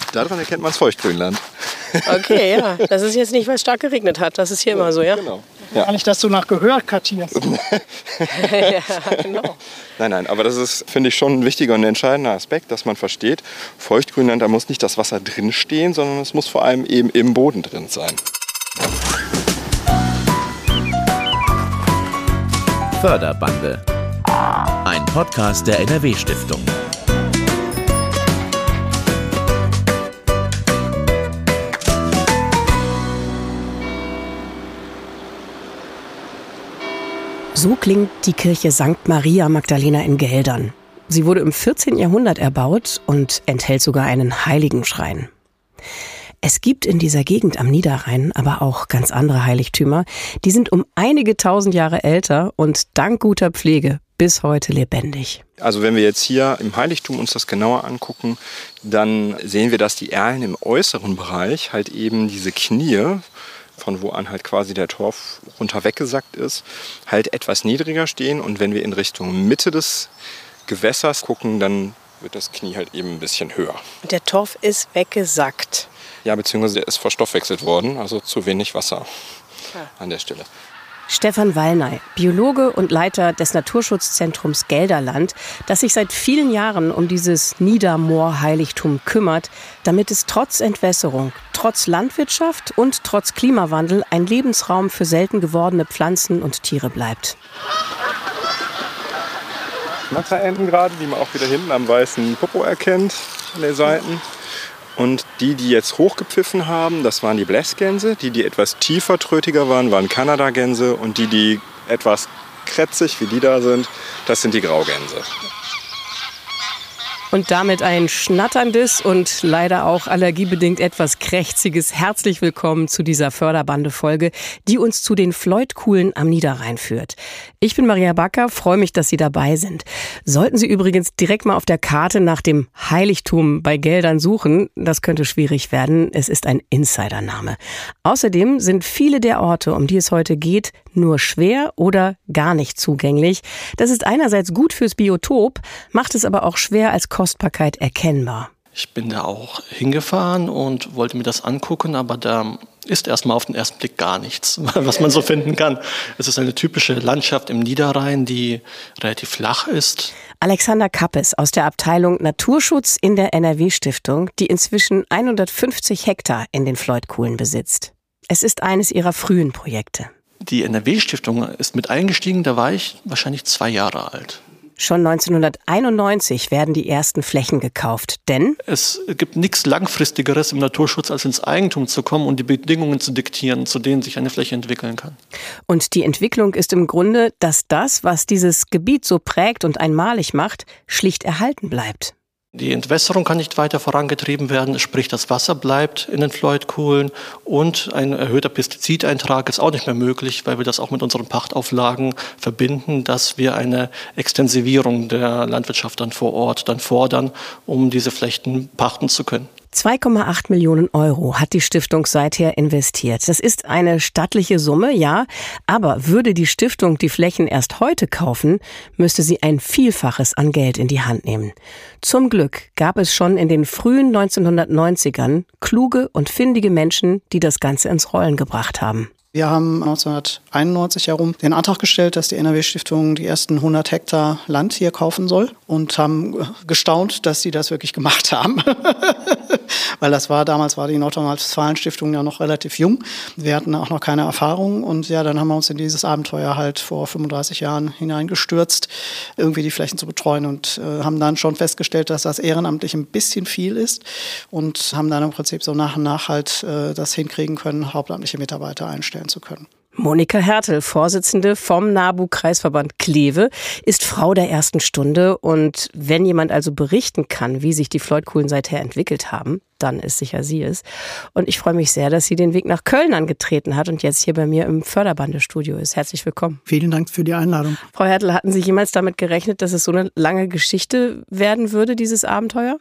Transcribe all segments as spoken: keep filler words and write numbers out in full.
Daran erkennt man das Feuchtgrünland. Okay, ja. Das ist jetzt nicht, weil es stark geregnet hat. Das ist hier ja, immer so, ja? Genau. Ja. Gar nicht, dass du nach Gehör kartierst. Ja, genau. Nein, nein, aber das ist, finde ich, schon ein wichtiger und entscheidender Aspekt, dass man versteht, Feuchtgrünland, da muss nicht das Wasser drin stehen, sondern es muss vor allem eben im Boden drin sein. Förderbande. Ein Podcast der N R W-Stiftung. So klingt die Kirche Sankt Maria Magdalena in Geldern. Sie wurde im vierzehnten Jahrhundert erbaut und enthält sogar einen Heiligenschrein. Es gibt in dieser Gegend am Niederrhein aber auch ganz andere Heiligtümer. Die sind um einige tausend Jahre älter und dank guter Pflege bis heute lebendig. Also wenn wir jetzt hier im Heiligtum uns das genauer angucken, dann sehen wir, dass die Erlen im äußeren Bereich halt eben diese Knie, von wo an halt quasi der Torf runter weggesackt ist, halt etwas niedriger stehen. Und wenn wir in Richtung Mitte des Gewässers gucken, dann wird das Knie halt eben ein bisschen höher. Der Torf ist weggesackt. Ja, beziehungsweise der ist verstoffwechselt worden, also zu wenig Wasser an der Stelle. Stefan Wallnay, Biologe und Leiter des Naturschutzzentrums Gelderland, das sich seit vielen Jahren um dieses Niedermoor-Heiligtum kümmert, damit es trotz Entwässerung, trotz Landwirtschaft und trotz Klimawandel ein Lebensraum für selten gewordene Pflanzen und Tiere bleibt. Schnatzerenten gerade, die man auch wieder hinten am weißen Popo erkennt, an den Seiten. Und die, die jetzt hochgepfiffen haben, das waren die Blässgänse. Die, die etwas tiefer trötiger waren, waren Kanadagänse. Und die, die etwas krätzig, wie die da sind, das sind die Graugänse. Und damit ein schnatterndes und leider auch allergiebedingt etwas krächziges Herzlich willkommen zu dieser Förderbande-Folge, die uns zu den Floitkuhlen am Niederrhein führt. Ich bin Maria Backer, freue mich, dass Sie dabei sind. Sollten Sie übrigens direkt mal auf der Karte nach dem Heiligtum bei Geldern suchen, das könnte schwierig werden, es ist ein Insidername. Außerdem sind viele der Orte, um die es heute geht, nur schwer oder gar nicht zugänglich. Das ist einerseits gut fürs Biotop, macht es aber auch schwer als Kostbarkeit erkennbar. Ich bin da auch hingefahren und wollte mir das angucken, aber da ist erstmal auf den ersten Blick gar nichts, was man so finden kann. Es ist eine typische Landschaft im Niederrhein, die relativ flach ist. Alexander Kappes aus der Abteilung Naturschutz in der N R W-Stiftung, die inzwischen hundertfünfzig Hektar in den Floitkuhlen besitzt. Es ist eines ihrer frühen Projekte. Die N R W-Stiftung ist mit eingestiegen, da war ich wahrscheinlich zwei Jahre alt. Schon neunzehnhunderteinundneunzig werden die ersten Flächen gekauft, denn es gibt nichts Langfristigeres im Naturschutz, als ins Eigentum zu kommen und die Bedingungen zu diktieren, zu denen sich eine Fläche entwickeln kann. Und die Entwicklung ist im Grunde, dass das, was dieses Gebiet so prägt und einmalig macht, schlicht erhalten bleibt. Die Entwässerung kann nicht weiter vorangetrieben werden, sprich das Wasser bleibt in den Floitkuhlen und ein erhöhter Pestizideintrag ist auch nicht mehr möglich, weil wir das auch mit unseren Pachtauflagen verbinden, dass wir eine Extensivierung der Landwirtschaft dann vor Ort dann fordern, um diese Flächen pachten zu können. zwei Komma acht Millionen Euro hat die Stiftung seither investiert. Das ist eine stattliche Summe, ja, aber würde die Stiftung die Flächen erst heute kaufen, müsste sie ein Vielfaches an Geld in die Hand nehmen. Zum Glück gab es schon in den frühen neunzehnhundertneunzigern kluge und findige Menschen, die das Ganze ins Rollen gebracht haben. Wir haben neunzehnhunderteinundneunzig herum den Antrag gestellt, dass die N R W-Stiftung die ersten hundert Hektar Land hier kaufen soll und haben gestaunt, dass sie das wirklich gemacht haben. Weil das war, damals war die Nordrhein-Westfalen-Stiftung ja noch relativ jung. Wir hatten auch noch keine Erfahrung und ja, dann haben wir uns in dieses Abenteuer halt vor fünfunddreißig Jahren hineingestürzt, irgendwie die Flächen zu betreuen und äh, haben dann schon festgestellt, dass das ehrenamtlich ein bisschen viel ist und haben dann im Prinzip so nach und nach halt äh, das hinkriegen können, hauptamtliche Mitarbeiter einstellen zu können. Monika Hertel, Vorsitzende vom NABU-Kreisverband Kleve, ist Frau der ersten Stunde. Und wenn jemand also berichten kann, wie sich die Floitkuhlen seither entwickelt haben, dann ist sicher sie es. Und ich freue mich sehr, dass sie den Weg nach Köln angetreten hat und jetzt hier bei mir im Förderbande-Studio ist. Herzlich willkommen. Vielen Dank für die Einladung. Frau Hertel, hatten Sie jemals damit gerechnet, dass es so eine lange Geschichte werden würde, dieses Abenteuer?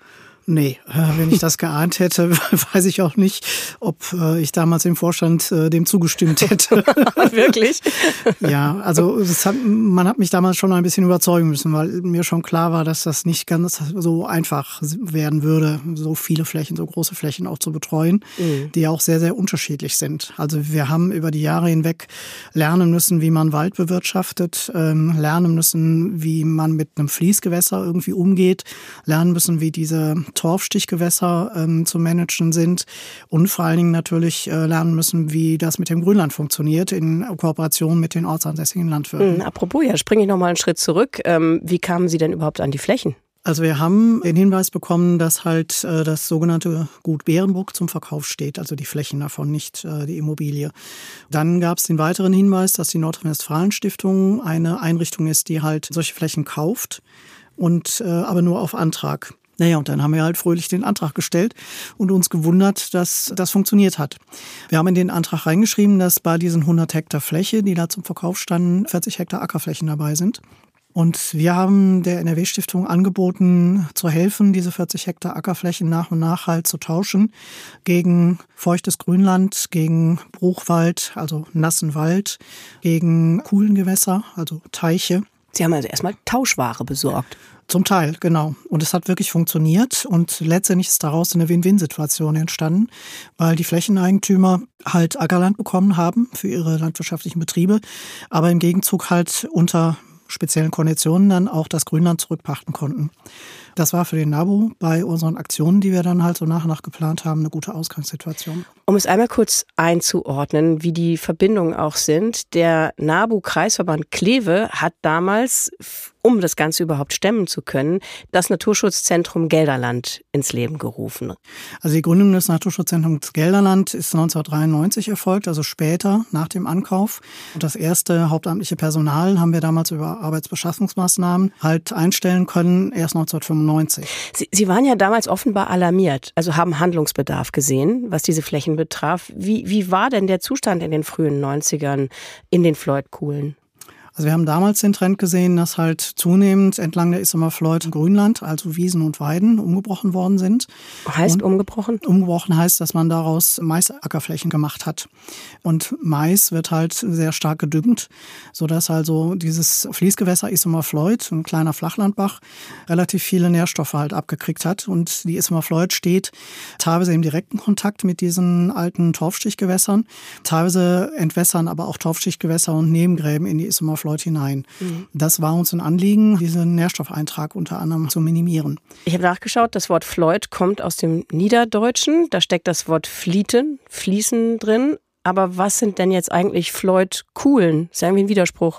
Nee, wenn ich das geahnt hätte, weiß ich auch nicht, ob ich damals im Vorstand dem zugestimmt hätte. Wirklich? Ja, also es hat, man hat mich damals schon ein bisschen überzeugen müssen, weil mir schon klar war, dass das nicht ganz so einfach werden würde, so viele Flächen, so große Flächen auch zu betreuen, mhm. die auch sehr, sehr unterschiedlich sind. Also wir haben über die Jahre hinweg lernen müssen, wie man Wald bewirtschaftet, lernen müssen, wie man mit einem Fließgewässer irgendwie umgeht, lernen müssen, wie diese Torfstichgewässer ähm, zu managen sind und vor allen Dingen natürlich äh, lernen müssen, wie das mit dem Grünland funktioniert in Kooperation mit den ortsansässigen Landwirten. Mhm, apropos, ja, springe ich noch mal einen Schritt zurück. Ähm, wie kamen Sie denn überhaupt an die Flächen? Also wir haben den Hinweis bekommen, dass halt äh, das sogenannte Gut Bärenburg zum Verkauf steht, also die Flächen davon, nicht äh, die Immobilie. Dann gab es den weiteren Hinweis, dass die Nordrhein-Westfalen-Stiftung eine Einrichtung ist, die halt solche Flächen kauft und äh, aber nur auf Antrag. Naja, und dann haben wir halt fröhlich den Antrag gestellt und uns gewundert, dass das funktioniert hat. Wir haben in den Antrag reingeschrieben, dass bei diesen hundert Hektar Fläche, die da zum Verkauf standen, vierzig Hektar Ackerflächen dabei sind. Und wir haben der N R W-Stiftung angeboten, zu helfen, diese vierzig Hektar Ackerflächen nach und nach halt zu tauschen gegen feuchtes Grünland, gegen Bruchwald, also nassen Wald, gegen Kuhlengewässer, also Teiche. Sie haben also erstmal Tauschware besorgt. Zum Teil, genau. Und es hat wirklich funktioniert und letztendlich ist daraus eine Win-Win-Situation entstanden, weil die Flächeneigentümer halt Ackerland bekommen haben für ihre landwirtschaftlichen Betriebe, aber im Gegenzug halt unter speziellen Konditionen dann auch das Grünland zurückpachten konnten. Das war für den NABU bei unseren Aktionen, die wir dann halt so nach und nach geplant haben, eine gute Ausgangssituation. Um es einmal kurz einzuordnen, wie die Verbindungen auch sind. Der NABU-Kreisverband Kleve hat damals, um das Ganze überhaupt stemmen zu können, das Naturschutzzentrum Gelderland ins Leben gerufen. Also die Gründung des Naturschutzzentrums Gelderland ist neunzehnhundertdreiundneunzig erfolgt, also später, nach dem Ankauf. Und das erste hauptamtliche Personal haben wir damals über Arbeitsbeschaffungsmaßnahmen halt einstellen können, erst neunzehnhundertfünfundneunzig. Sie, Sie waren ja damals offenbar alarmiert, also haben Handlungsbedarf gesehen, was diese Flächen betraf. Wie, wie war denn der Zustand in den frühen neunzigern in den Floydkuhlen? Also wir haben damals den Trend gesehen, dass halt zunehmend entlang der Issumer Floyd Grünland, also Wiesen und Weiden, umgebrochen worden sind. Heißt und umgebrochen? Umgebrochen heißt, dass man daraus Maisackerflächen gemacht hat. Und Mais wird halt sehr stark gedüngt, sodass also dieses Fließgewässer Issumer Floyd, ein kleiner Flachlandbach, relativ viele Nährstoffe halt abgekriegt hat. Und die Issumer Floyd steht teilweise im direkten Kontakt mit diesen alten Torfstichgewässern. Teilweise entwässern aber auch Torfstichgewässer und Nebengräben in die Issumer Floyd hinein. Mhm. Das war uns ein Anliegen, diesen Nährstoffeintrag unter anderem zu minimieren. Ich habe nachgeschaut, das Wort Floyd kommt aus dem Niederdeutschen. Da steckt das Wort Flieten, Fließen drin. Aber was sind denn jetzt eigentlich Floydkuhlen? Ist ja irgendwie ein Widerspruch.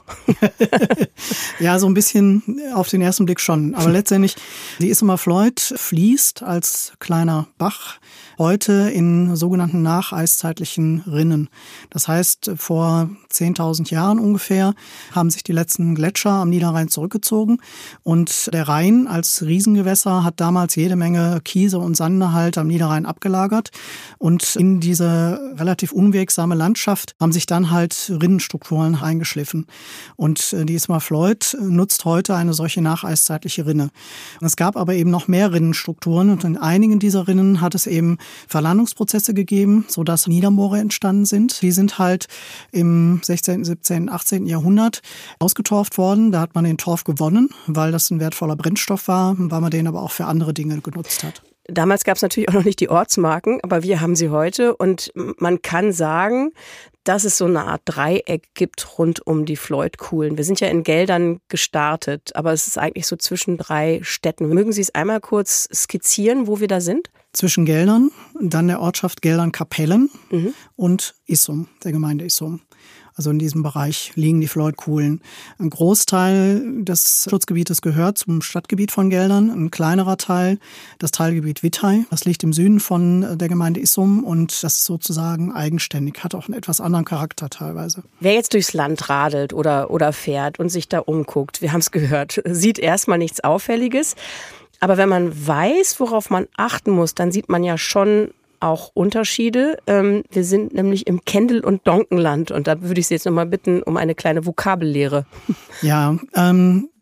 Ja, so ein bisschen auf den ersten Blick schon. Aber letztendlich, die Issumer Floyd fließt als kleiner Bach heute in sogenannten nacheiszeitlichen Rinnen. Das heißt, vor zehntausend Jahren ungefähr haben sich die letzten Gletscher am Niederrhein zurückgezogen und der Rhein als Riesengewässer hat damals jede Menge Kiese und Sande halt am Niederrhein abgelagert und in diese relativ unwegsame Landschaft haben sich dann halt Rinnenstrukturen eingeschliffen. Und die Issumer Floyd nutzt heute eine solche nacheiszeitliche Rinne. Es gab aber eben noch mehr Rinnenstrukturen und in einigen dieser Rinnen hat es eben Verlandungsprozesse gegeben, sodass Niedermoore entstanden sind. Die sind halt im sechzehnten, siebzehnten, achtzehnten Jahrhundert ausgetorft worden. Da hat man den Torf gewonnen, weil das ein wertvoller Brennstoff war, weil man den aber auch für andere Dinge genutzt hat. Damals gab es natürlich auch noch nicht die Ortsmarken, aber wir haben sie heute und man kann sagen, dass es so eine Art Dreieck gibt rund um die Floydkuhlen. Wir sind ja in Geldern gestartet, aber es ist eigentlich so zwischen drei Städten. Mögen Sie es einmal kurz skizzieren, wo wir da sind? Zwischen Geldern, dann der Ortschaft Geldern-Kapellen mhm. und Issum, der Gemeinde Issum. Also in diesem Bereich liegen die Floydkuhlen. Ein Großteil des Schutzgebietes gehört zum Stadtgebiet von Geldern, ein kleinerer Teil, das Teilgebiet Wittay. Das liegt im Süden von der Gemeinde Issum und das ist sozusagen eigenständig, hat auch einen etwas anderen Charakter teilweise. Wer jetzt durchs Land radelt oder, oder fährt und sich da umguckt, wir haben es gehört, sieht erstmal nichts Auffälliges. Aber wenn man weiß, worauf man achten muss, dann sieht man ja schon auch Unterschiede. Ähm, wir sind nämlich im Kendel- und Donkenland und da würde ich Sie jetzt nochmal bitten um eine kleine Vokabellehre. Ja, ähm,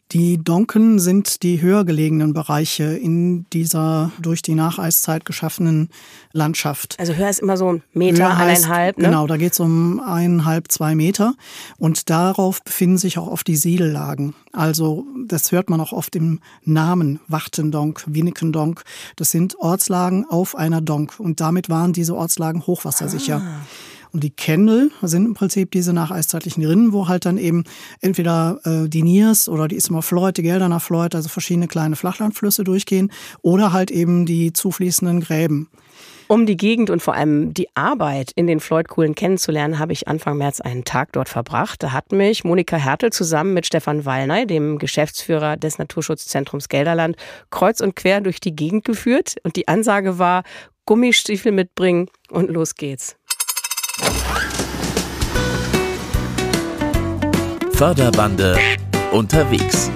Die Donken sind die höher gelegenen Bereiche in dieser durch die Nacheiszeit geschaffenen Landschaft. Also höher ist immer so ein Meter, Höher heißt, eineinhalb, ne? Genau, da geht es um eineinhalb, zwei Meter. Und darauf befinden sich auch oft die Siedellagen. Also das hört man auch oft im Namen, Wachtendonk, Winnekendonk. Das sind Ortslagen auf einer Donk. Und damit waren diese Ortslagen hochwassersicher. Ah. Und die Kendel sind im Prinzip diese nacheiszeitlichen Rinnen, wo halt dann eben entweder äh, die Niers oder die Ismer Floyd, die Gelderner Floyd, also verschiedene kleine Flachlandflüsse durchgehen oder halt eben die zufließenden Gräben. Um die Gegend und vor allem die Arbeit in den Floydkuhlen kennenzulernen, habe ich Anfang März einen Tag dort verbracht. Da hat mich Monika Hertel zusammen mit Stefan Wallney, dem Geschäftsführer des Naturschutzzentrums Gelderland, kreuz und quer durch die Gegend geführt. Und die Ansage war, Gummistiefel mitbringen und los geht's. Förderbande unterwegs.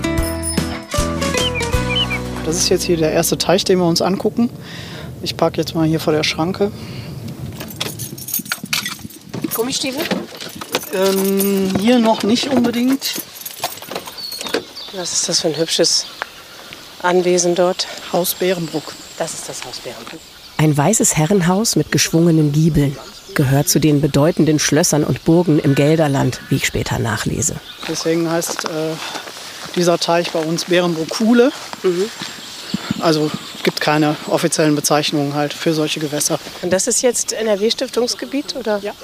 Das ist jetzt hier der erste Teich, den wir uns angucken. Ich parke jetzt mal hier vor der Schranke. Gummistiefel? Ähm, hier noch nicht unbedingt. Was ist das für ein hübsches Anwesen dort? Haus Bärenbruck. Das ist das Haus Bärenbruck. Ein weißes Herrenhaus mit geschwungenen Giebeln. Gehört zu den bedeutenden Schlössern und Burgen im Gelderland, wie ich später nachlese. Deswegen heißt äh, dieser Teich bei uns Bärenbruck-Kuhle. Mhm. Also gibt keine offiziellen Bezeichnungen halt für solche Gewässer. Und das ist jetzt N R W-Stiftungsgebiet, oder? Ja.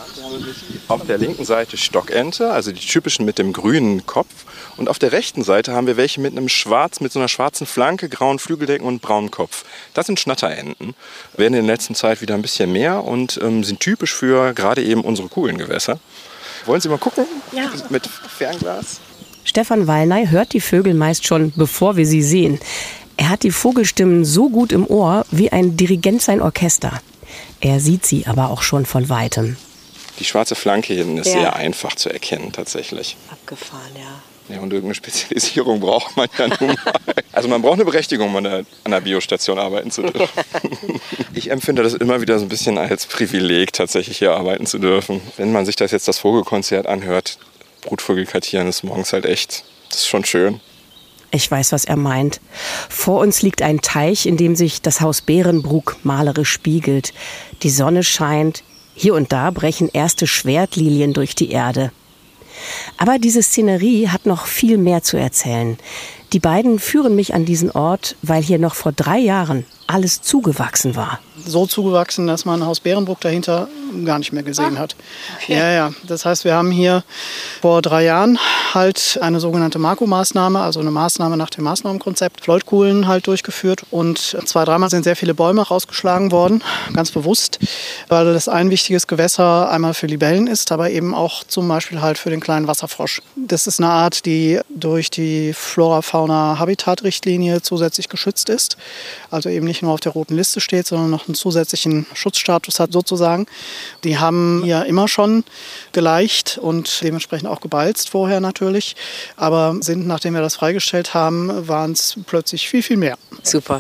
Auf der linken Seite Stockente, also die typischen mit dem grünen Kopf. Und auf der rechten Seite haben wir welche mit einem schwarz, mit so einer schwarzen Flanke, grauen Flügeldecken und braunen Kopf. Das sind Schnatterenten. Werden in der letzten Zeit wieder ein bisschen mehr und ähm, sind typisch für gerade eben unsere coolen Gewässer. Wollen Sie mal gucken? Ja. Mit Fernglas. Stefan Wallney hört die Vögel meist schon, bevor wir sie sehen. Er hat die Vogelstimmen so gut im Ohr wie ein Dirigent sein Orchester. Er sieht sie aber auch schon von Weitem. Die schwarze Flanke hinten ist ja. sehr einfach zu erkennen tatsächlich. Abgefahren, ja. Ja, und irgendeine Spezialisierung braucht man ja nun mal. Also man braucht eine Berechtigung, um an einer, an einer Biostation arbeiten zu dürfen. Ich empfinde das immer wieder so ein bisschen als Privileg, tatsächlich hier arbeiten zu dürfen. Wenn man sich das jetzt das Vogelkonzert anhört, Brutvögel kartieren ist morgens halt echt, das ist schon schön. Ich weiß, was er meint. Vor uns liegt ein Teich, in dem sich das Haus Bärenbruck malerisch spiegelt. Die Sonne scheint. Hier und da brechen erste Schwertlilien durch die Erde. Aber diese Szenerie hat noch viel mehr zu erzählen. Die beiden führen mich an diesen Ort, weil hier noch vor drei Jahren alles zugewachsen war. So zugewachsen, dass man Haus Bärenbruck dahinter gar nicht mehr gesehen ah, hat. Okay. Ja, ja. Das heißt, wir haben hier vor drei Jahren halt eine sogenannte Marco-Maßnahme, also eine Maßnahme nach dem Maßnahmenkonzept, Floydkuhlen halt durchgeführt. Und zwei, dreimal sind sehr viele Bäume rausgeschlagen worden, ganz bewusst, weil das ein wichtiges Gewässer einmal für Libellen ist, aber eben auch zum Beispiel halt für den kleinen Wasserfrosch. Das ist eine Art, die durch die Flora-Fauna-Habitat-Richtlinie zusätzlich geschützt ist. Also eben nicht nur auf der roten Liste steht, sondern noch einen zusätzlichen Schutzstatus hat sozusagen. Die haben hier immer schon geleicht und dementsprechend auch gebalzt vorher natürlich. Aber sind, nachdem wir das freigestellt haben, waren es plötzlich viel, viel mehr. Super.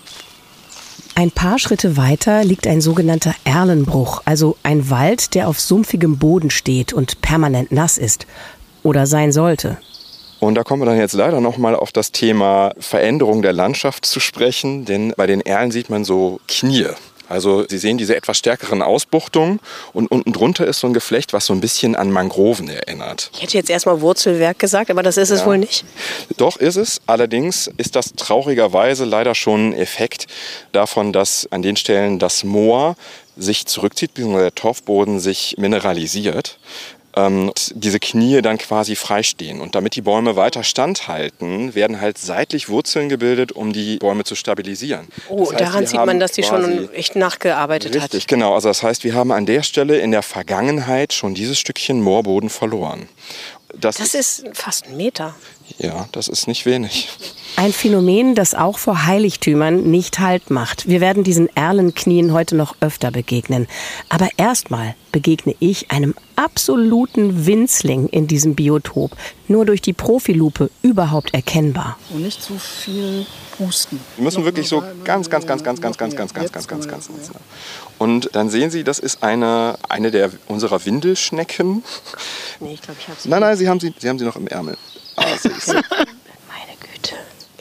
Ein paar Schritte weiter liegt ein sogenannter Erlenbruch, also ein Wald, der auf sumpfigem Boden steht und permanent nass ist. Oder sein sollte. Und da kommen wir dann jetzt leider noch mal auf das Thema Veränderung der Landschaft zu sprechen, denn bei den Erlen sieht man so Knie. Also Sie sehen diese etwas stärkeren Ausbuchtungen und unten drunter ist so ein Geflecht, was so ein bisschen an Mangroven erinnert. Ich hätte jetzt erstmal Wurzelwerk gesagt, aber das ist es ja wohl nicht. Doch ist es. Allerdings ist das traurigerweise leider schon ein Effekt davon, dass an den Stellen das Moor sich zurückzieht, beziehungsweise der Torfboden sich mineralisiert. Und diese Knie dann quasi freistehen. Und damit die Bäume weiter standhalten, werden halt seitlich Wurzeln gebildet, um die Bäume zu stabilisieren. Oh, das heißt, daran sieht man, dass die schon echt nachgearbeitet richtig, hat. Richtig, genau. Also das heißt, wir haben an der Stelle in der Vergangenheit schon dieses Stückchen Moorboden verloren. Das, das ist, ist fast ein Meter. Ja, das ist nicht wenig. Ein Phänomen, das auch vor Heiligtümern nicht Halt macht. Wir werden diesen Erlenknien heute noch öfter begegnen. Aber erstmal begegne ich einem absoluten Winzling in diesem Biotop. Nur durch die Profilupe überhaupt erkennbar. Und nicht zu viel pusten. Wir müssen wirklich so ganz, ganz, ganz, ganz, ganz, ganz, ganz, ganz, ganz, ganz, ganz, ganz. Und dann sehen Sie, das ist eine, eine der unserer Windelschnecken. Nee, ich glaube, ich habe sie. Nein, nein, Sie haben sie, Sie haben sie noch im Ärmel. Ah, Meine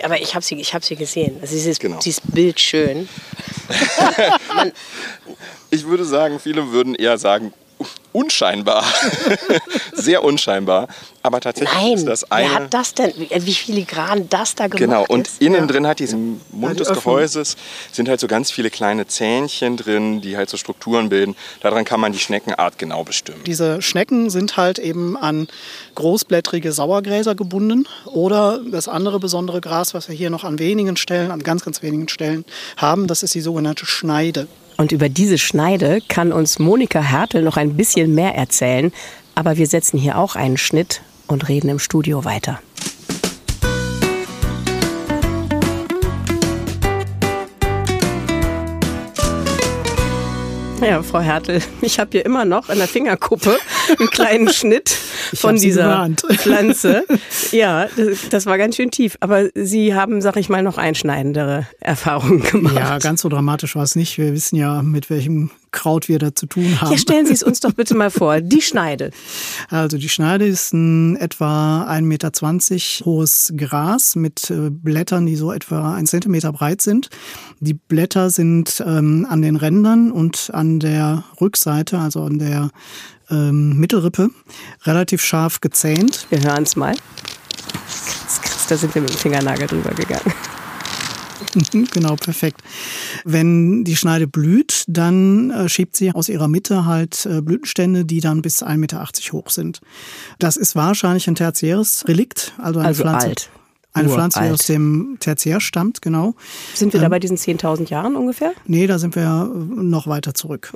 Aber ich habe sie, ich hab sie gesehen. Also sie ist, Genau. sie ist bildschön. Man, Ich würde sagen, viele würden eher sagen, unscheinbar. Sehr unscheinbar. Aber tatsächlich nein, ist das eine... wer hat das denn? Wie, wie filigran das da gemacht Genau, und ist? innen Ja. drin hat diesen Mund die des Öffnung. Gehäuses, sind halt so ganz viele kleine Zähnchen drin, die halt so Strukturen bilden. Daran kann man die Schneckenart genau bestimmen. Diese Schnecken sind halt eben an großblättrige Sauergräser gebunden oder das andere besondere Gras, was wir hier noch an wenigen Stellen, an ganz, ganz wenigen Stellen haben, das ist die sogenannte Schneide. Und über diese Schneide kann uns Monika Hertel noch ein bisschen mehr erzählen. Aber wir setzen hier auch einen Schnitt und reden im Studio weiter. Ja, Frau Hertel, ich habe hier immer noch in der Fingerkuppe einen kleinen Schnitt von hab sie dieser gewarnt. Pflanze. Ja, das, das war ganz schön tief. Aber Sie haben, sag ich mal, noch einschneidendere Erfahrungen gemacht. Ja, ganz so dramatisch war es nicht. Wir wissen ja, mit welchem Kraut wir da zu tun haben. Ja, stellen Sie es uns doch bitte mal vor. Die Schneide. Also die Schneide ist ein etwa ein Meter zwanzig hohes Gras mit äh, Blättern, die so etwa ein Zentimeter breit sind. Die Blätter sind ähm, an den Rändern und an der Rückseite, also an der ähm, Mittelrippe, relativ scharf gezähnt. Wir hören es mal. Da sind wir mit dem Fingernagel drüber gegangen. Genau, perfekt. Wenn die Schneide blüht, dann äh, schiebt sie aus ihrer Mitte halt äh, Blütenstände, die dann bis ein Meter achtzig hoch sind. Das ist wahrscheinlich ein tertiäres Relikt, also eine Also Pflanze. alt. Eine Uralt. Pflanze, die aus dem Tertiär stammt, genau. Sind wir da bei diesen zehntausend Jahren ungefähr? Nee, da sind wir noch weiter zurück.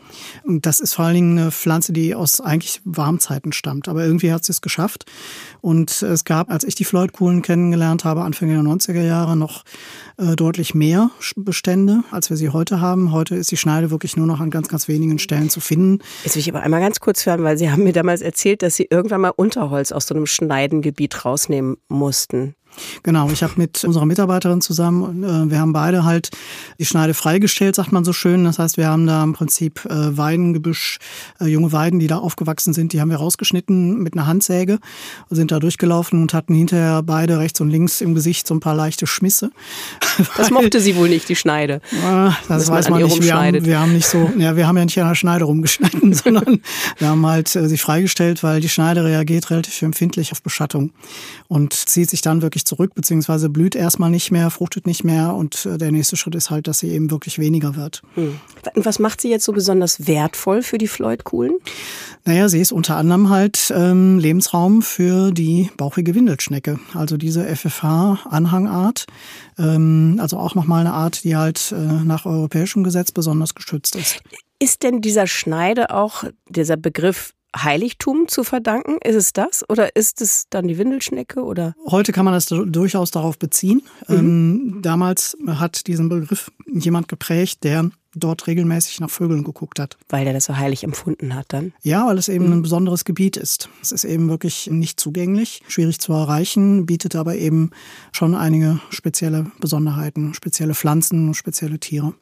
Und das ist vor allen Dingen eine Pflanze, die aus eigentlich Warmzeiten stammt. Aber irgendwie hat sie es geschafft. Und es gab, als ich die Floydkuhlen kennengelernt habe, Anfang der neunziger Jahre, noch äh, deutlich mehr Bestände, als wir sie heute haben. Heute ist die Schneide wirklich nur noch an ganz, ganz wenigen Stellen zu finden. Jetzt will ich aber einmal ganz kurz hören, weil Sie haben mir damals erzählt, dass Sie irgendwann mal Unterholz aus so einem Schneidengebiet rausnehmen mussten. Genau, ich habe mit unserer Mitarbeiterin zusammen, äh, wir haben beide halt die Schneide freigestellt, sagt man so schön. Das heißt, wir haben da im Prinzip äh, Weidengebüsch, äh, junge Weiden, die da aufgewachsen sind, die haben wir rausgeschnitten mit einer Handsäge, sind da durchgelaufen und hatten hinterher beide rechts und links im Gesicht so ein paar leichte Schmisse. Das mochte sie wohl nicht, die Schneide. Äh, das Dass man weiß an man ihr nicht. Wir haben, rumschneidet. wir haben nicht so, ja, wir haben ja nicht an der Schneide rumgeschnitten, sondern wir haben halt äh, sie freigestellt, weil die Schneide reagiert relativ empfindlich auf Beschattung und zieht sich dann wirklich zurück, beziehungsweise blüht erstmal nicht mehr, fruchtet nicht mehr und der nächste Schritt ist halt, dass sie eben wirklich weniger wird. Hm. Und was macht sie jetzt so besonders wertvoll für die Floydkuhlen? Naja, sie ist unter anderem halt ähm, Lebensraum für die bauchige Windelschnecke, also diese F F H-Anhangart, ähm, also auch nochmal eine Art, die halt äh, nach europäischem Gesetz besonders geschützt ist. Ist denn dieser Schneide auch dieser Begriff Heiligtum zu verdanken? Ist es das? Oder ist es dann die Windelschnecke? Oder? Heute kann man das durchaus darauf beziehen. Mhm. Ähm, damals hat diesen Begriff jemand geprägt, der dort regelmäßig nach Vögeln geguckt hat. Weil der das so heilig empfunden hat dann? Ja, weil es eben mhm. ein besonderes Gebiet ist. Es ist eben wirklich nicht zugänglich, schwierig zu erreichen, bietet aber eben schon einige spezielle Besonderheiten, spezielle Pflanzen, spezielle Tiere.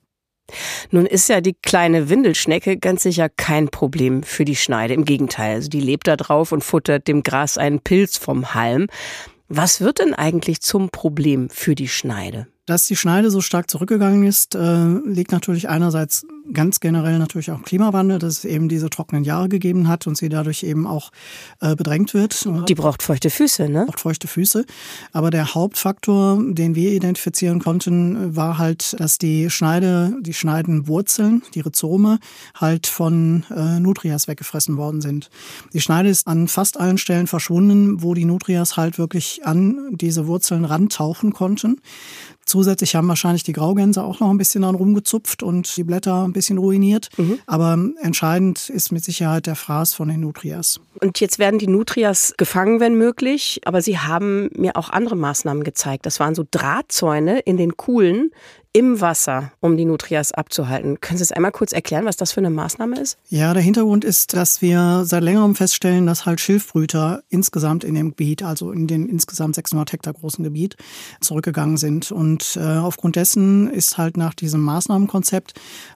Nun ist ja die kleine Windelschnecke ganz sicher kein Problem für die Schneide. Im Gegenteil, also die lebt da drauf und futtert dem Gras einen Pilz vom Halm. Was wird denn eigentlich zum Problem für die Schneide? Dass die Schneide so stark zurückgegangen ist, äh, liegt natürlich einerseits ganz generell natürlich auch Klimawandel, dass es eben diese trockenen Jahre gegeben hat und sie dadurch eben auch äh, bedrängt wird. Die braucht feuchte Füße, ne? Braucht feuchte Füße. Aber der Hauptfaktor, den wir identifizieren konnten, war halt, dass die Schneide, die Schneidenwurzeln, die Rhizome, halt von äh, Nutrias weggefressen worden sind. Die Schneide ist an fast allen Stellen verschwunden, wo die Nutrias halt wirklich an diese Wurzeln rantauchen konnten. Zusätzlich haben wahrscheinlich die Graugänse auch noch ein bisschen dran rumgezupft und die Blätter ein bisschen ruiniert. Mhm. Aber entscheidend ist mit Sicherheit der Fraß von den Nutrias. Und jetzt werden die Nutrias gefangen, wenn möglich. Aber Sie haben mir auch andere Maßnahmen gezeigt. Das waren so Drahtzäune in den Kuhlen im Wasser, um die Nutrias abzuhalten. Können Sie es einmal kurz erklären, was das für eine Maßnahme ist? Ja, der Hintergrund ist, dass wir seit längerem feststellen, dass halt Schilfbrüter insgesamt in dem Gebiet, also in dem insgesamt sechshundert Hektar großen Gebiet, zurückgegangen sind. Und äh, aufgrund dessen ist halt nach diesem Maßnahmenkonzept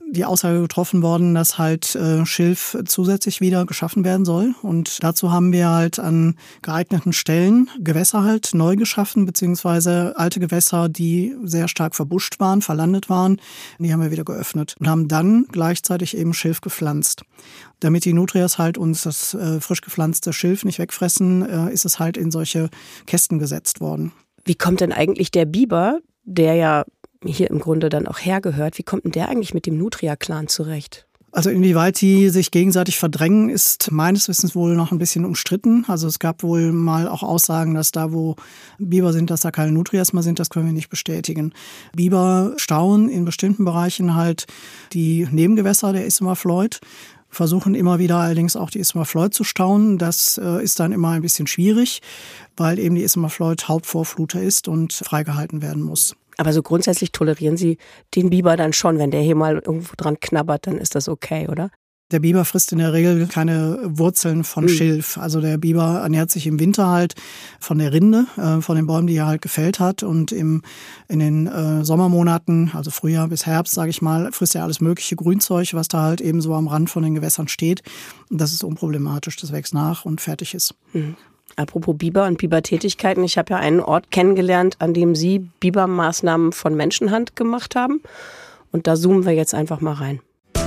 die Aussage getroffen worden, dass halt äh, Schilf zusätzlich wieder geschaffen werden soll. Und dazu haben wir halt an geeigneten Stellen Gewässer halt neu geschaffen, beziehungsweise alte Gewässer, die sehr stark verbuscht waren, verlandet waren. Die haben wir wieder geöffnet und haben dann gleichzeitig eben Schilf gepflanzt. Damit die Nutrias halt uns das äh, frisch gepflanzte Schilf nicht wegfressen, äh, ist es halt in solche Kästen gesetzt worden. Wie kommt denn eigentlich der Biber, der ja hier im Grunde dann auch hergehört, wie kommt denn der eigentlich mit dem Nutria-Clan zurecht? Also inwieweit die sich gegenseitig verdrängen, ist meines Wissens wohl noch ein bisschen umstritten. Also es gab wohl mal auch Aussagen, dass da, wo Biber sind, dass da keine Nutrias mehr sind. Das können wir nicht bestätigen. Biber stauen in bestimmten Bereichen halt die Nebengewässer der Isomafloid, versuchen immer wieder allerdings auch die Isomafloid zu stauen. Das äh, ist dann immer ein bisschen schwierig, weil eben die Isomafloid Hauptvorfluter ist und freigehalten werden muss. Aber so grundsätzlich tolerieren Sie den Biber dann schon, wenn der hier mal irgendwo dran knabbert, dann ist das okay, oder? Der Biber frisst in der Regel keine Wurzeln von mhm. Schilf. Also der Biber ernährt sich im Winter halt von der Rinde, äh, von den Bäumen, die er halt gefällt hat. Und im, in den äh, Sommermonaten, also Frühjahr bis Herbst, sage ich mal, frisst er alles mögliche Grünzeug, was da halt eben so am Rand von den Gewässern steht. Und das ist unproblematisch, das wächst nach und fertig ist. Mhm. Apropos Biber und Bibertätigkeiten, ich habe ja einen Ort kennengelernt, an dem Sie Bibermaßnahmen von Menschenhand gemacht haben. Und da zoomen wir jetzt einfach mal rein. Ja,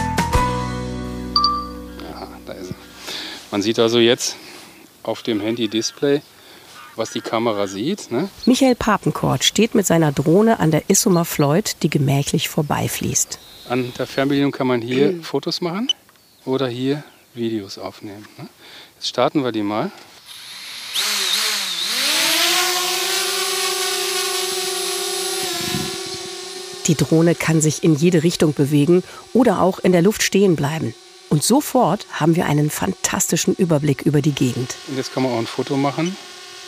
da ist er. Man sieht also jetzt auf dem Handy-Display, was die Kamera sieht. Ne? Michael Papenkort steht mit seiner Drohne an der Isomafloid, die gemächlich vorbeifließt. An der Fernbedienung kann man hier mhm. Fotos machen oder hier Videos aufnehmen. Ne? Jetzt starten wir die mal. Die Drohne kann sich in jede Richtung bewegen oder auch in der Luft stehen bleiben. Und sofort haben wir einen fantastischen Überblick über die Gegend. Und jetzt kann man auch ein Foto machen.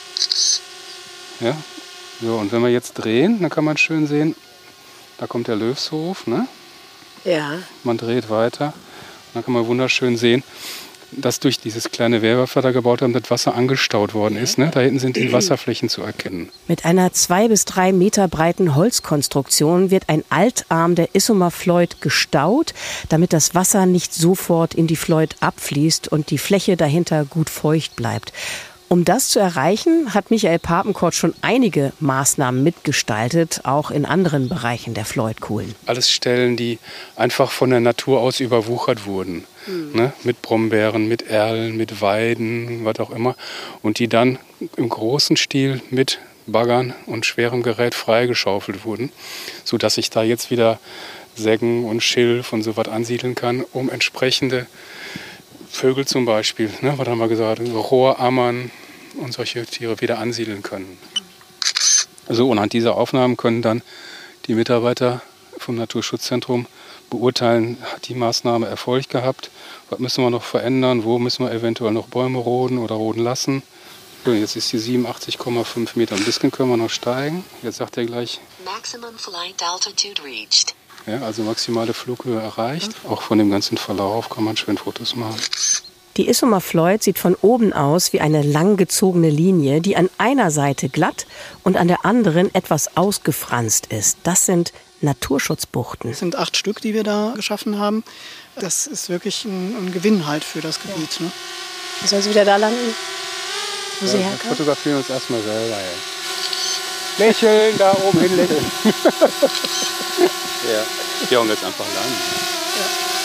Ja. So, und wenn wir jetzt drehen, dann kann man schön sehen, da kommt der Löwshof. Ne? Ja. Man dreht weiter. Dann kann man wunderschön sehen, dass durch dieses kleine Wehrwasser da gebaut haben, das Wasser angestaut worden ist. Ne? Da hinten sind die Wasserflächen zu erkennen. Mit einer zwei bis drei Meter breiten Holzkonstruktion wird ein Altarm der Isomafloid gestaut, damit das Wasser nicht sofort in die Floid abfließt und die Fläche dahinter gut feucht bleibt. Um das zu erreichen, hat Michael Papenkort schon einige Maßnahmen mitgestaltet, auch in anderen Bereichen der Floidkuhlen. Alles Stellen, die einfach von der Natur aus überwuchert wurden. Mhm. Ne? Mit Brombeeren, mit Erlen, mit Weiden, was auch immer. Und die dann im großen Stil mit Baggern und schwerem Gerät freigeschaufelt wurden, sodass ich da jetzt wieder Seggen und Schilf und so was ansiedeln kann, um entsprechende Vögel zum Beispiel, ne, was haben wir gesagt, Rohrammern und solche Tiere wieder ansiedeln können. So, und anhand dieser Aufnahmen können dann die Mitarbeiter vom Naturschutzzentrum beurteilen, hat die Maßnahme Erfolg gehabt, was müssen wir noch verändern, wo müssen wir eventuell noch Bäume roden oder roden lassen. So, jetzt ist die siebenundachtzig Komma fünf Meter, ein bisschen können wir noch steigen. Jetzt sagt er gleich, Maximum flight altitude reached. Ja, also maximale Flughöhe erreicht. Auch von dem ganzen Verlauf kann man schön Fotos machen. Die Isomafloid sieht von oben aus wie eine langgezogene Linie, die an einer Seite glatt und an der anderen etwas ausgefranst ist. Das sind Naturschutzbuchten. Das sind acht Stück, die wir da geschaffen haben. Das ist wirklich ein, ein Gewinn halt für das Gebiet. Ne? Soll sie wieder da landen, wo ja, sie wir herkommt? fotografieren uns erstmal selber. Ja. Lächeln, da oben hin lächeln. Ja, ja, und jetzt einfach landen. Ja.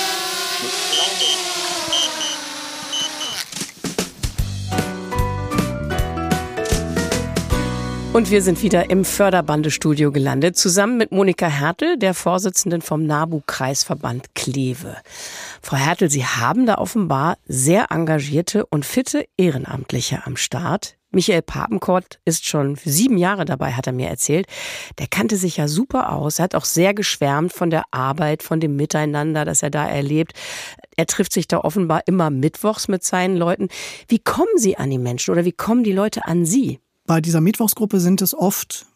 Und wir sind wieder im Förderbandestudio gelandet, zusammen mit Monika Hertel, der Vorsitzenden vom NABU-Kreisverband Kleve. Frau Hertel, Sie haben da offenbar sehr engagierte und fitte Ehrenamtliche am Start. Michael Papenkort ist schon sieben Jahre dabei, hat er mir erzählt. Der kannte sich ja super aus. Er hat auch sehr geschwärmt von der Arbeit, von dem Miteinander, das er da erlebt. Er trifft sich da offenbar immer mittwochs mit seinen Leuten. Wie kommen Sie an die Menschen oder wie kommen die Leute an Sie? Bei dieser Mittwochsgruppe sind es oft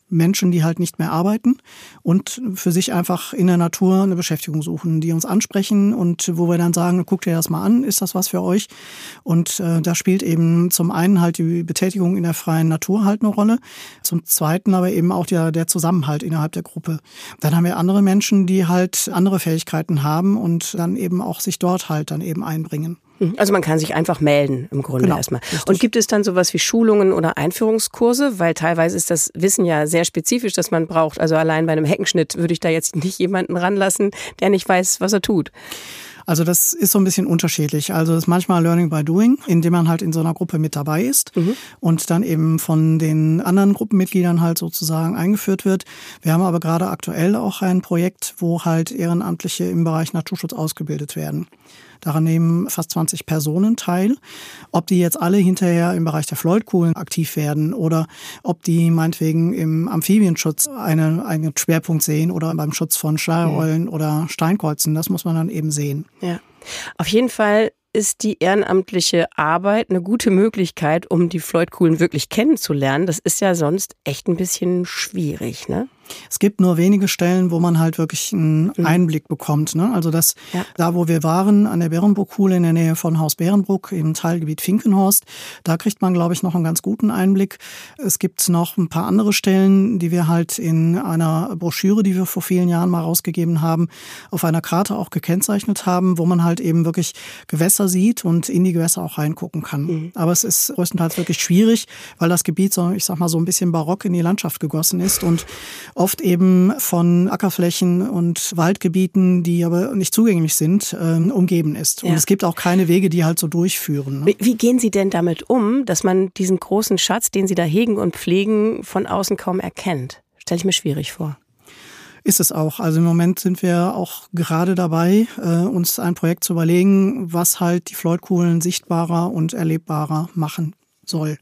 Menschen, die halt nicht mehr arbeiten und für sich einfach in der Natur eine Beschäftigung suchen, die uns ansprechen und wo wir dann sagen, guckt ihr das mal an, ist das was für euch? Und äh, da spielt eben zum einen halt die Betätigung in der freien Natur halt eine Rolle, zum zweiten aber eben auch der, der Zusammenhalt innerhalb der Gruppe. Dann haben wir andere Menschen, die halt andere Fähigkeiten haben und dann eben auch sich dort halt dann eben einbringen. Also man kann sich einfach melden im Grunde genau, erstmal. Richtig. Und gibt es dann sowas wie Schulungen oder Einführungskurse? Weil teilweise ist das Wissen ja sehr spezifisch, das man braucht. Also allein bei einem Heckenschnitt würde ich da jetzt nicht jemanden ranlassen, der nicht weiß, was er tut. Also das ist so ein bisschen unterschiedlich. Also das ist manchmal Learning by Doing, indem man halt in so einer Gruppe mit dabei ist mhm. und dann eben von den anderen Gruppenmitgliedern halt sozusagen eingeführt wird. Wir haben aber gerade aktuell auch ein Projekt, wo halt Ehrenamtliche im Bereich Naturschutz ausgebildet werden. Daran nehmen fast zwanzig Personen teil. Ob die jetzt alle hinterher im Bereich der Floldkuhlen aktiv werden oder ob die meinetwegen im Amphibienschutz eine, einen Schwerpunkt sehen oder beim Schutz von Schleiereulen mhm. oder Steinkreuzen, das muss man dann eben sehen. Ja, auf jeden Fall ist die ehrenamtliche Arbeit eine gute Möglichkeit, um die Floldkuhlen wirklich kennenzulernen. Das ist ja sonst echt ein bisschen schwierig, ne? Es gibt nur wenige Stellen, wo man halt wirklich einen Einblick bekommt. Ne? Also das, ja. da wo wir waren, an der Bärenbruckkuhle in der Nähe von Haus Bärenbruck im Teilgebiet Finkenhorst, da kriegt man, glaube ich, noch einen ganz guten Einblick. Es gibt noch ein paar andere Stellen, die wir halt in einer Broschüre, die wir vor vielen Jahren mal rausgegeben haben, auf einer Karte auch gekennzeichnet haben, wo man halt eben wirklich Gewässer sieht und in die Gewässer auch reingucken kann. Mhm. Aber es ist größtenteils wirklich schwierig, weil das Gebiet so, ich sag mal, so ein bisschen barock in die Landschaft gegossen ist und oft eben von Ackerflächen und Waldgebieten, die aber nicht zugänglich sind, äh, umgeben ist. Und ja. es gibt auch keine Wege, die halt so durchführen. Ne? Wie, wie gehen Sie denn damit um, dass man diesen großen Schatz, den Sie da hegen und pflegen, von außen kaum erkennt? Stelle ich mir schwierig vor. Ist es auch. Also im Moment sind wir auch gerade dabei, äh, uns ein Projekt zu überlegen, was halt die Floldkuhlen sichtbarer und erlebbarer machen soll.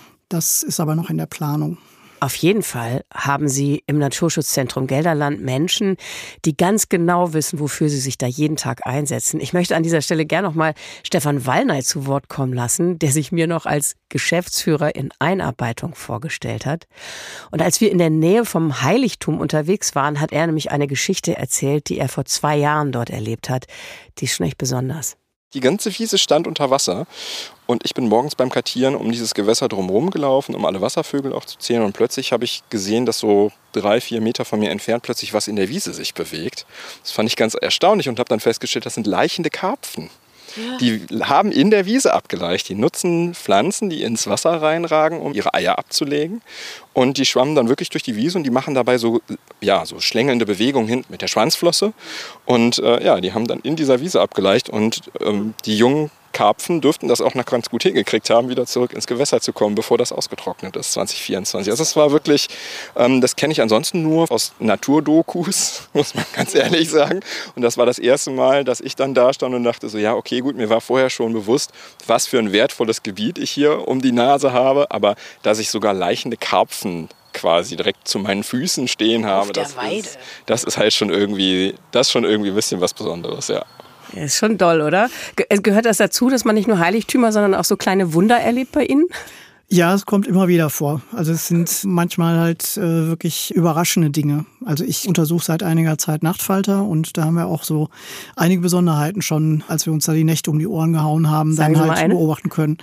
Das ist aber noch in der Planung. Auf jeden Fall haben Sie im Naturschutzzentrum Gelderland Menschen, die ganz genau wissen, wofür sie sich da jeden Tag einsetzen. Ich möchte an dieser Stelle gerne noch mal Stefan Wallnay zu Wort kommen lassen, der sich mir noch als Geschäftsführer in Einarbeitung vorgestellt hat. Und als wir in der Nähe vom Heiligtum unterwegs waren, hat er nämlich eine Geschichte erzählt, die er vor zwei Jahren dort erlebt hat. Die ist schon echt besonders. Die ganze Wiese stand unter Wasser und ich bin morgens beim Kartieren um dieses Gewässer drumherum gelaufen, um alle Wasservögel auch zu zählen, und plötzlich habe ich gesehen, dass so drei, vier Meter von mir entfernt plötzlich was in der Wiese sich bewegt. Das fand ich ganz erstaunlich und habe dann festgestellt, das sind laichende Karpfen. Ja. Die haben in der Wiese abgelaicht. Die nutzen Pflanzen, die ins Wasser reinragen, um ihre Eier abzulegen. Und die schwammen dann wirklich durch die Wiese und die machen dabei so, ja, so schlängelnde Bewegungen hinten mit der Schwanzflosse. Und äh, ja, die haben dann in dieser Wiese abgeleicht und ähm, die jungen Karpfen dürften das auch noch ganz gut hingekriegt haben, wieder zurück ins Gewässer zu kommen, bevor das ausgetrocknet ist, zwanzig vierundzwanzig. Also es war wirklich, ähm, das kenne ich ansonsten nur aus Naturdokus, muss man ganz ehrlich sagen. Und das war das erste Mal, dass ich dann da stand und dachte so, ja, okay, gut, mir war vorher schon bewusst, was für ein wertvolles Gebiet ich hier um die Nase habe, aber dass ich sogar laichende Karpfen quasi direkt zu meinen Füßen stehen habe, Auf der das, Weide. Ist, das ist halt schon irgendwie, das ist schon irgendwie ein bisschen was Besonderes, ja. Ja, ist schon doll, oder? Ge- Gehört das dazu, dass man nicht nur Heiligtümer, sondern auch so kleine Wunder erlebt bei Ihnen? Ja, es kommt immer wieder vor. Also es sind manchmal halt äh, wirklich überraschende Dinge. Also ich untersuche seit einiger Zeit Nachtfalter und da haben wir auch so einige Besonderheiten schon, als wir uns da die Nächte um die Ohren gehauen haben, Sagen dann Sie halt mal eine? beobachten können.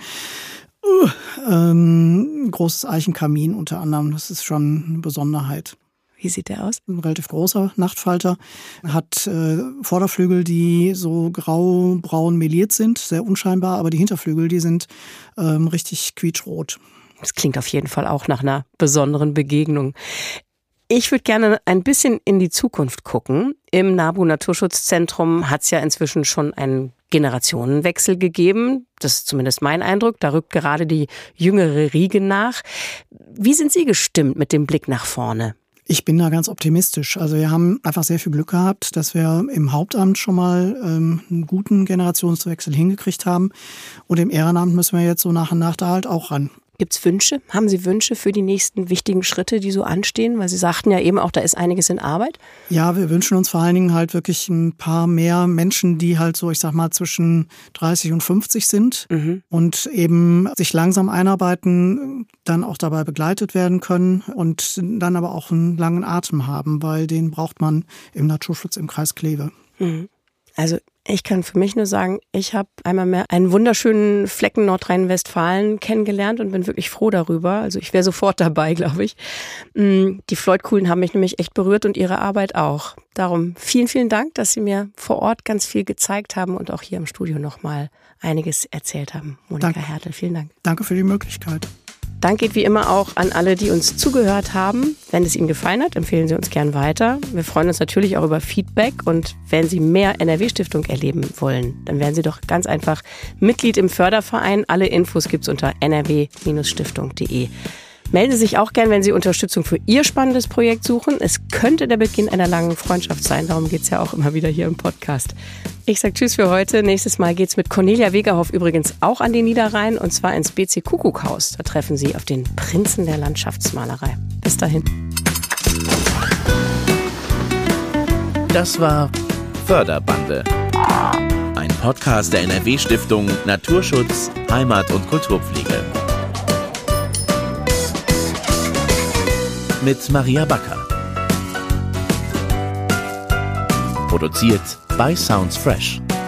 Uh, ähm, großes Eichenkamin unter anderem, das ist schon eine Besonderheit. Wie sieht der aus? Ein relativ großer Nachtfalter, hat äh, Vorderflügel, die so grau-braun meliert sind, sehr unscheinbar, aber die Hinterflügel, die sind ähm, richtig quietschrot. Das klingt auf jeden Fall auch nach einer besonderen Begegnung. Ich würde gerne ein bisschen in die Zukunft gucken. Im NABU Naturschutzzentrum hat es ja inzwischen schon einen Generationenwechsel gegeben. Das ist zumindest mein Eindruck. Da rückt gerade die jüngere Riege nach. Wie sind Sie gestimmt mit dem Blick nach vorne? Ich bin da ganz optimistisch. Also wir haben einfach sehr viel Glück gehabt, dass wir im Hauptamt schon mal ähm, einen guten Generationswechsel hingekriegt haben. Und im Ehrenamt müssen wir jetzt so nach und nach da halt auch ran. Gibt es Wünsche? Haben Sie Wünsche für die nächsten wichtigen Schritte, die so anstehen? Weil Sie sagten ja eben auch, da ist einiges in Arbeit. Ja, wir wünschen uns vor allen Dingen halt wirklich ein paar mehr Menschen, die halt so, ich sag mal, zwischen dreißig und fünfzig sind mhm. und eben sich langsam einarbeiten, dann auch dabei begleitet werden können und dann aber auch einen langen Atem haben, weil den braucht man im Naturschutz im Kreis Kleve. Mhm. Also ich kann für mich nur sagen, ich habe einmal mehr einen wunderschönen Flecken Nordrhein-Westfalen kennengelernt und bin wirklich froh darüber. Also ich wäre sofort dabei, glaube ich. Die Floydkuhlen haben mich nämlich echt berührt und ihre Arbeit auch. Darum vielen, vielen Dank, dass Sie mir vor Ort ganz viel gezeigt haben und auch hier im Studio nochmal einiges erzählt haben. Monika Dank. Hertel, vielen Dank. Danke für die Möglichkeit. Dank geht wie immer auch an alle, die uns zugehört haben. Wenn es Ihnen gefallen hat, empfehlen Sie uns gern weiter. Wir freuen uns natürlich auch über Feedback und wenn Sie mehr N R W-Stiftung erleben wollen, dann werden Sie doch ganz einfach Mitglied im Förderverein. Alle Infos gibt's unter n r w Bindestrich stiftung punkt d e. Melden Sie sich auch gern, wenn Sie Unterstützung für Ihr spannendes Projekt suchen. Es könnte der Beginn einer langen Freundschaft sein. Darum geht's ja auch immer wieder hier im Podcast. Ich sage Tschüss für heute. Nächstes Mal geht's mit Cornelia Wegerhoff übrigens auch an den Niederrhein und zwar ins B C Kuckuckhaus. Da treffen Sie auf den Prinzen der Landschaftsmalerei. Bis dahin. Das war Förderbande. Ein Podcast der N R W-Stiftung Naturschutz, Heimat und Kulturpflege. Mit Maria Backer. Produziert bei Sounds Fresh.